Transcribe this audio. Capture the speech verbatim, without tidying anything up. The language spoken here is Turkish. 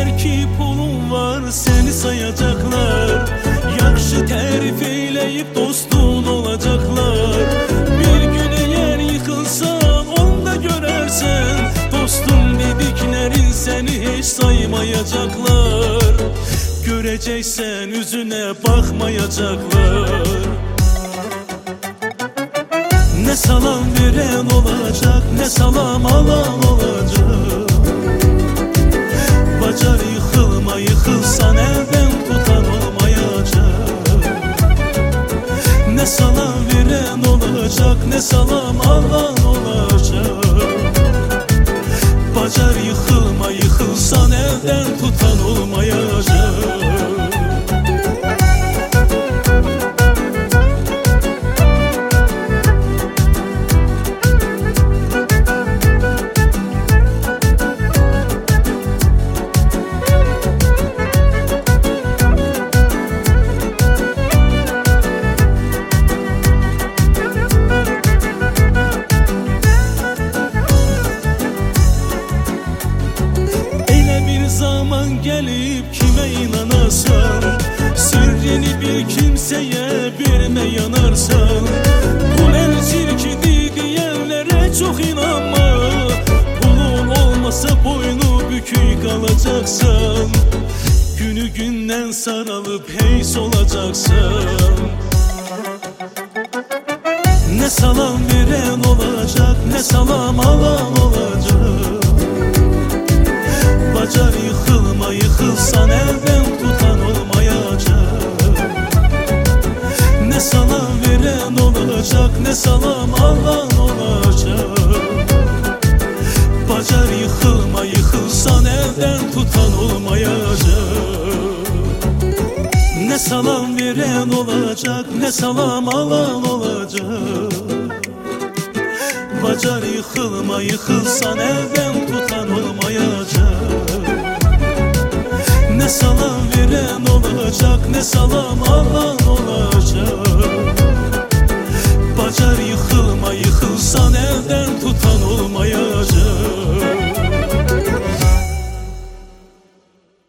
Deyirlər ki pulun var, seni sayacaklar. Yaxşı tərif eyləyib dostun olacaklar. Bir gün eğer yıkılsan onda görərsən, dostum dediklərin seni hiç saymayacaklar. Göreceksen yüzüne bakmayacaklar. Ne salam veren olacak, ne salam alan olacak. Bacar yıkılma, yıkılsan elden tutan olmayacak. Ne salam veren olacak, ne salam alan olacak. Bacar yıkılma, yıkılsan elden tutan olmayacak. Zaman gelip kime inanarsan, sirrini bir kimseye verme yanarsan. Bu el çirkidi diyenlere çok inanma. Pulun olmasa boynu bükük kalacaksan, günü günden saralıp heys olacaksan. Ne salam veren olacak, ne salam alan olacak. Bacar yıkılma, yıkılsan elden tutan olmayacak. Ne salam veren olacak, ne salam alan olacak. Bacar yıkılma, yıkılsan elden tutan olmayacak. Ne salam veren olacak, ne salam alan olacak. Bacar yıkılma, yıkılsan elden tutan olmayacak. Ne salam veren olacak, ne salam alan olacak.